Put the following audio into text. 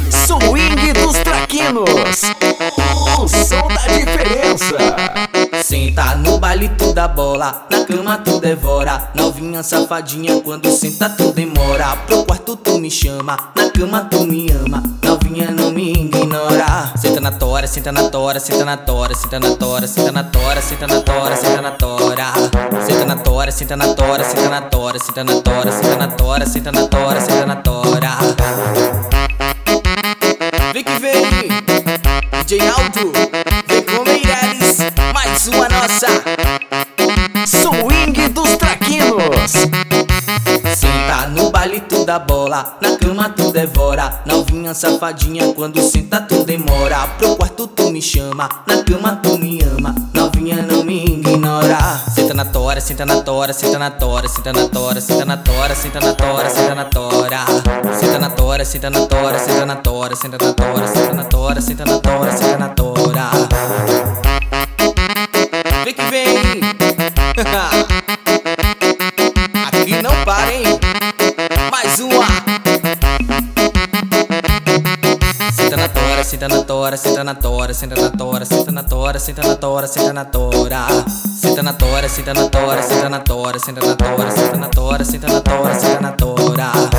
Swing dos traquinos, o som da diferença. Senta no baile tu dá bola, na cama tu devora. Novinha safadinha, quando senta tu demora. Pro quarto tu me chama, na cama tu me ama. Novinha não me ignora. Senta na tora, senta na tora, senta na tora, senta na tora, senta na tora, senta na tora, senta na tora. Senta na tora, senta na tora, senta na tora, senta na tora, senta na tora, senta na tora, senta na tora. Vem que vem, DJ Aldo, vem com Meireles, mais uma nossa Swing dos traquinos. Senta no baile tu dá bola, na cama tu devora. Novinha safadinha, quando senta tu demora. Pro quarto tu me chama, na cama tu me ama. Novinha não me ignora. Senta na tora, senta na tora, senta na tora, senta na tora, senta na tora, senta na tora, senta na tora. Senta na tora, senta na tora, senta na tora, senta na tora, senta na tora, senta na tora, senta na tora. Vem que vem. Aqui não para, hein? Mais uma. Senta na tora, senta na tora, senta na tora, senta na tora, senta na tora, senta na tora, senta na tora. Senta na tora, senta na tora, senta na tora, senta na tora, senta na tora, senta na tora, senta na tora.